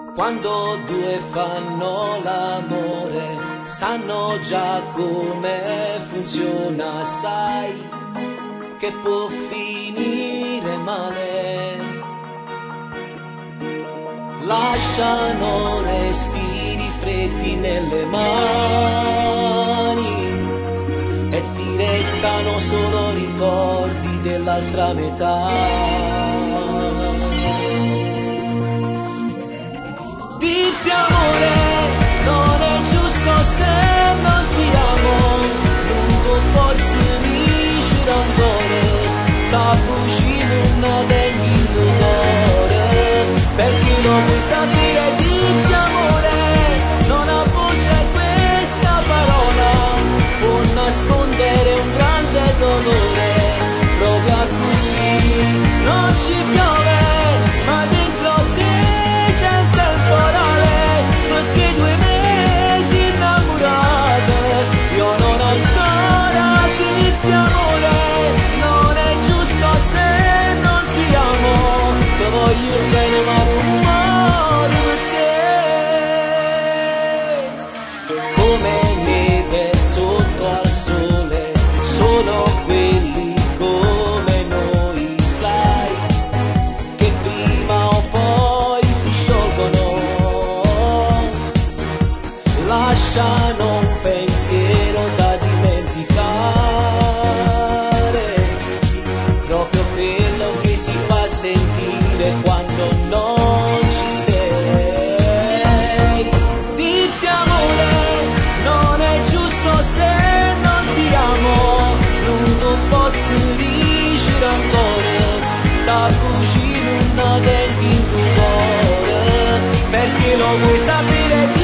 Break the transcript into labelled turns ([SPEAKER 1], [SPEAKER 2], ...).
[SPEAKER 1] Quando due fanno l'amore, sanno già come funziona, sai che può finire male. Lasciano respiri freddi nelle mani e ti restano solo ricordi dell'altra metà. Dirti amore non è giusto se non ti amo, non tu poți riuscire ancora, sta fuggendo dentro tuo cuore, perché non vuoi sapere. Dirti amore non appoggia questa parola, può nascondere un grande dolore, proprio così non ci piove, ma dentro te c'è il temporale, perché 2 mesi innamorate, io non ancora dirti amore, non è giusto se non ti amo, ti voglio bene ma non muoio per te. Come neve sotto al sole, solo quelli come noi, sai, che prima o poi si sciolgono, lasciano un pensiero da dimenticare, proprio quello che si fa sentire quando non ci sei. Dirti amore non è giusto se non ti amo, non tu poți riuscire ancora, sta fuggendo dentro in tuo cuore, perché lo vuoi sapere.